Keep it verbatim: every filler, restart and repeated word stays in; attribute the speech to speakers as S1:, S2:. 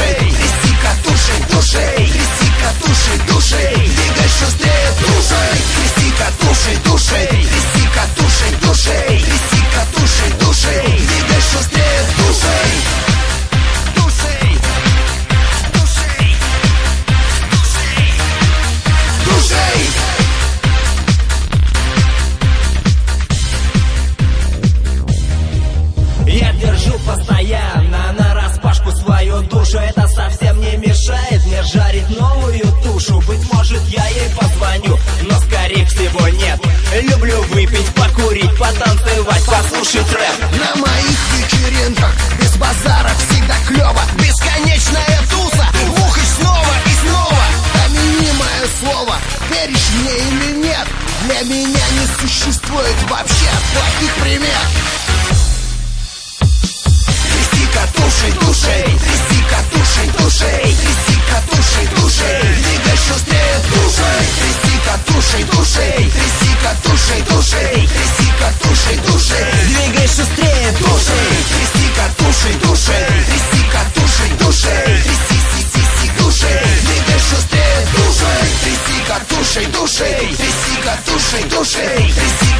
S1: душей, тряси катушей, душей, тряси катушей, душей, двигай шустрее душей, тряси катушей, душей, тряси катушей, душей, тряси катушей, душей, двигай шустрее душей.
S2: Я держу постоянно нараспашку свою душу. Это совсем не мешает мне жарить новую тушу. Быть может, я ей позвоню, но скорее всего нет. Люблю выпить, покурить, потанцевать, послушать рэп.
S1: На моих вечеринках без базара всегда клёво. Бесконечная туса, в ухо снова и снова. Помяни мое слово, веришь мне или нет? Для меня не существует вообще плохих примет. Тряси катушей, душей, тряси катушей, душей, тряси катушей, душей, двигай шустрее душей, тряси катушей, душей, тряси катушей, душей, тряси катушей, душей, двигай шустрее душей, тряси катушей, душей, тряси катушей, душей, тряси си-си-си душей, двигай шустрее душей, тряси катушей, душей, тряси катушей, душей, тряси